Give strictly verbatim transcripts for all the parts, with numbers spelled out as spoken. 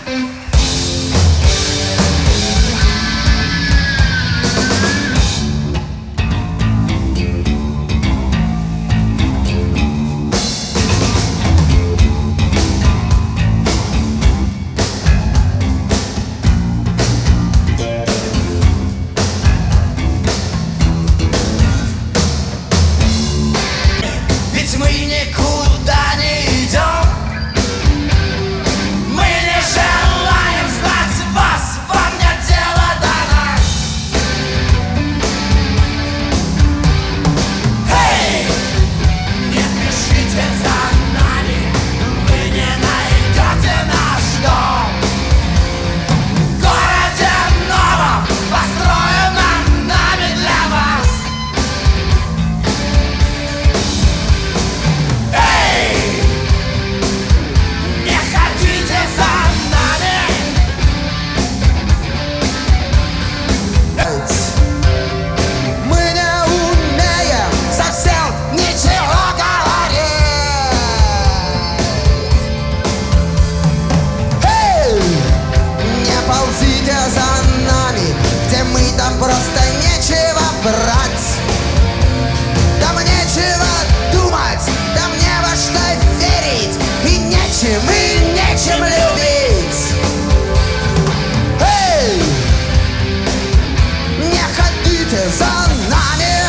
Просто нечего брать, там нечего думать, там не во что верить, и нечем, и нечем любить. Эй, не ходите за нами.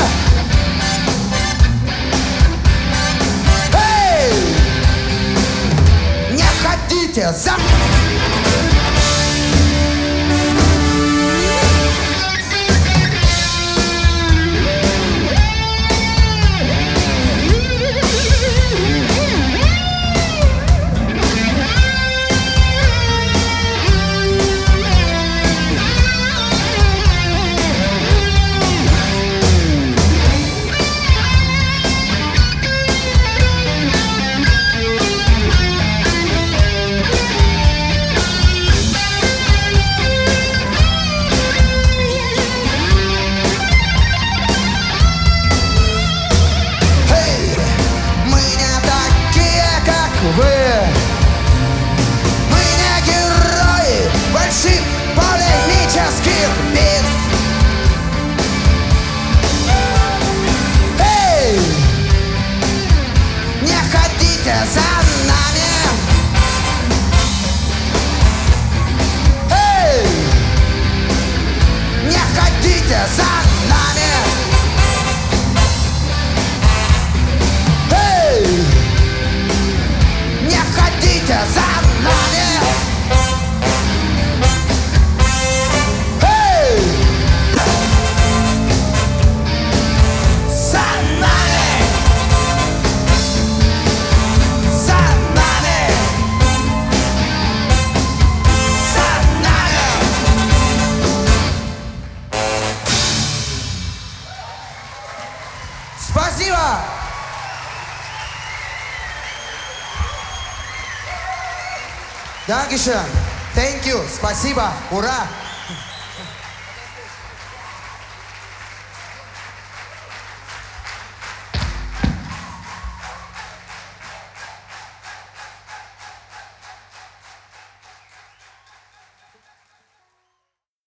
Эй, не ходите за нами. Вы. Мы не герои больших полемических битв. Эй, не ходите за нами. Эй, не ходите за нами. Эй, не ходите за нами. Эй! За нами. За нами. За нами. Спасибо. Dankeschön. Thank you. Спасибо. Ура.